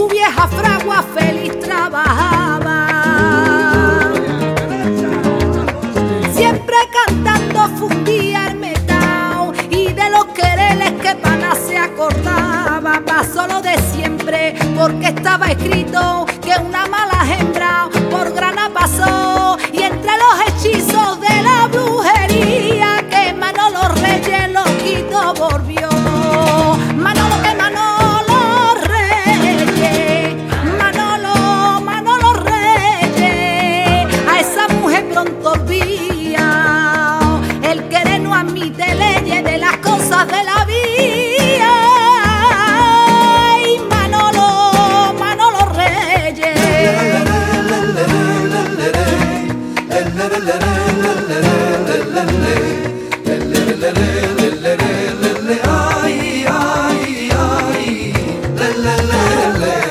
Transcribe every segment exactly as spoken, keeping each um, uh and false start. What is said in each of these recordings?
su vieja fragua feliz trabajaba. Siempre cantando fundía el metao y de los quereles que pana se acordaba. Pasó lo de siempre porque estaba escrito que una mala hembra por grana pasó, y entre los hechizos de la brujería que Manolo Reyes loquito volvió. Manolo que Manolo Reyes, Manolo, Manolo Reyes, a esa mujer pronto olvida. El querer no admite leyes de las cosas de la vida. Y Manolo, Manolo Reyes. Ay, ay, ay, le, le, le, le.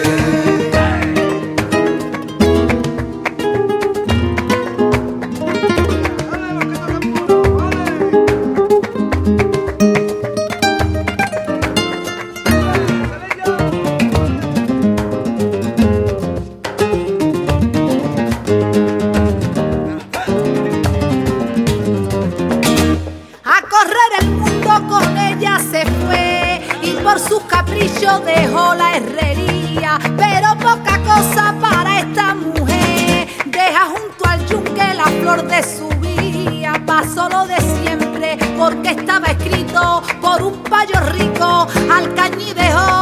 A correr el mundo con ella se fue y por sus caprichos dejó la herrería. Pero poca cosa para esta mujer, deja junto al yunque la flor de su vida. Pasó lo de siempre porque estaba escrito por un payo rico, al cañí dejó